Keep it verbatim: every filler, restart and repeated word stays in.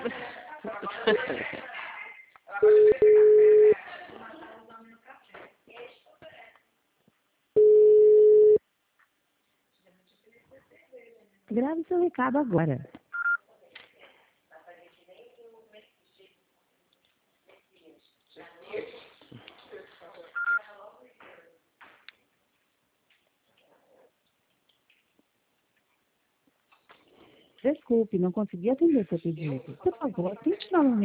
Grave seu recado agora. Desculpe, não consegui atender seu pedido. Por favor, tente novamente.